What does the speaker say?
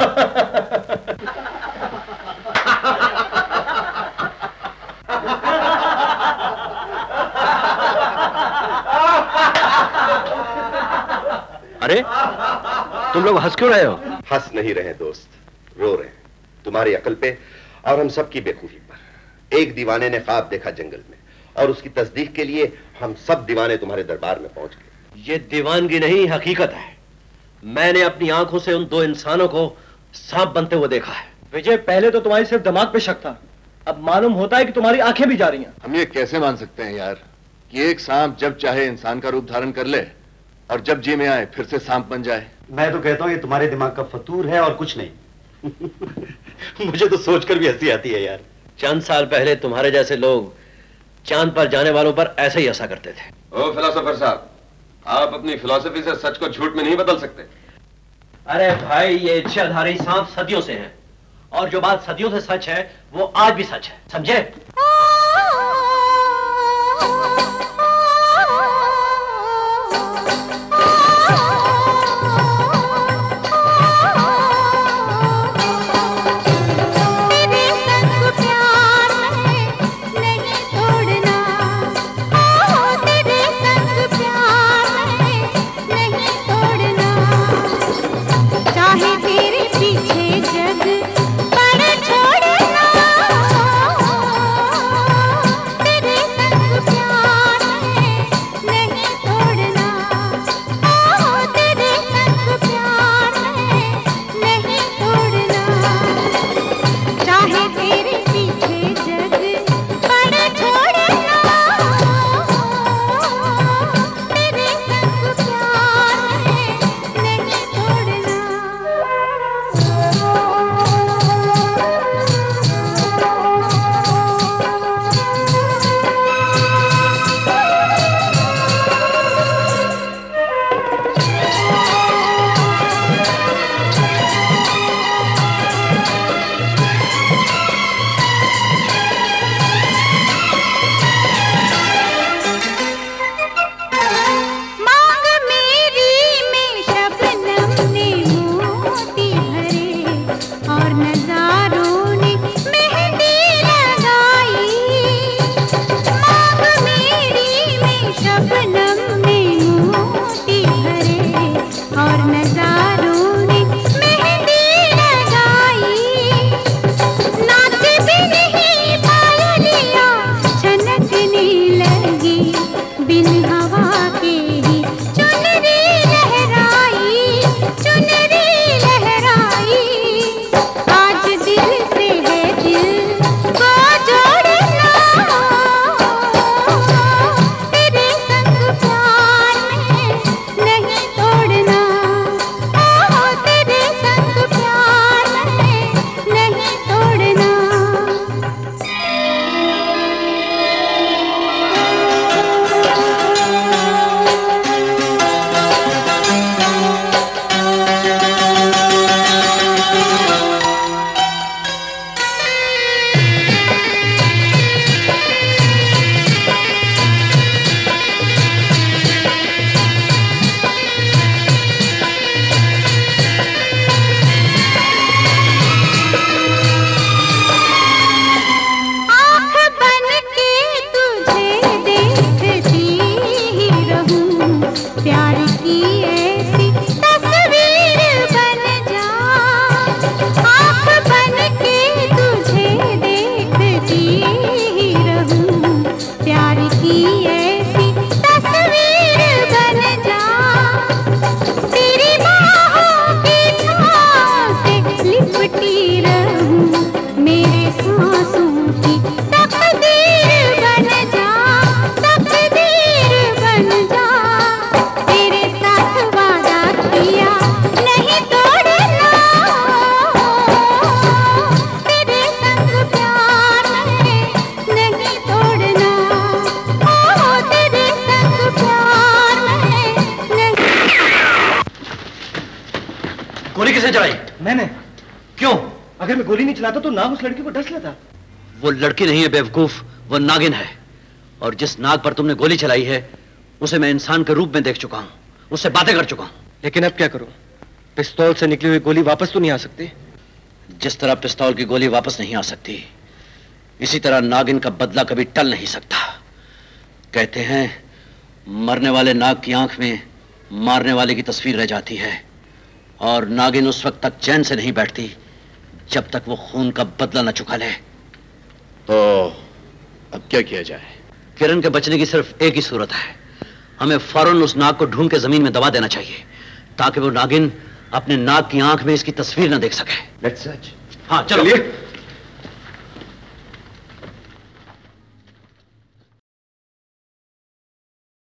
अरे तुम लोग हंस क्यों रहे हो? हंस नहीं रहे दोस्त, रो रहे हैं तुम्हारी अकल पे और हम सब की बेवकूफी पर। एक दीवाने ने ख्वाब देखा जंगल में और उसकी तस्दीक के लिए हम सब दीवाने तुम्हारे दरबार में पहुंच गए। ये दीवानगी नहीं, हकीकत है। मैंने अपनी आंखों से उन दो इंसानों को सांप बनते हुए देखा है। विजय, पहले तो तुम्हारी सिर्फ दिमाग पे शक था, अब मालूम होता है कि तुम्हारी आंखें भी जा रही हैं। हम ये कैसे मान सकते हैं यार कि एक सांप जब चाहे इंसान का रूप धारण कर ले और जब जी में आए फिर से सांप बन जाए? मैं तो कहता हूं ये तुम्हारे दिमाग का फतूर है और कुछ नहीं। मुझे तो सोचकर भी हंसी आती है यार। चंद साल पहले तुम्हारे जैसे लोग चांद पर जाने वालों पर ऐसे ही हंसा करते थे। ओ फिलोसोफर साहब, आप अपनी फिलॉसफी से सच को झूठ में नहीं बदल सकते। अरे भाई, ये इच्छाधारी सांप सदियों से है और जो बात सदियों से सच है वो आज भी सच है, समझे? गोली किसने चलाई? मैंने। क्यों? अगर मैं गोली नहीं चलाता तो नाग उस लड़की को डस लेता। वो लड़की नहीं है बेवकूफ, वो नागिन है। और जिस नाग पर तुमने गोली चलाई है उसे मैं इंसान के रूप में देख चुका हूं, उससे बातें कर चुका हूं। लेकिन अब क्या करूं? पिस्तौल से निकली हुई गोली वापस तो नहीं आ सकती? जिस तरह पिस्तौल की गोली वापस नहीं आ सकती, इसी तरह नागिन का बदला कभी टल नहीं सकता। कहते हैं मरने वाले नाग की आंख में मारने वाले की तस्वीर रह जाती है, और नागिन उस वक्त तक चैन से नहीं बैठती जब तक वो खून का बदला न चुका ले। तो अब क्या किया जाए? किरण के बचने की सिर्फ एक ही सूरत है। हमें फौरन उस नाग को ढूंढ के जमीन में दबा देना चाहिए, ताकि वो नागिन अपने नाग की आंख में इसकी तस्वीर न देख सके। Let's search. हाँ चलो।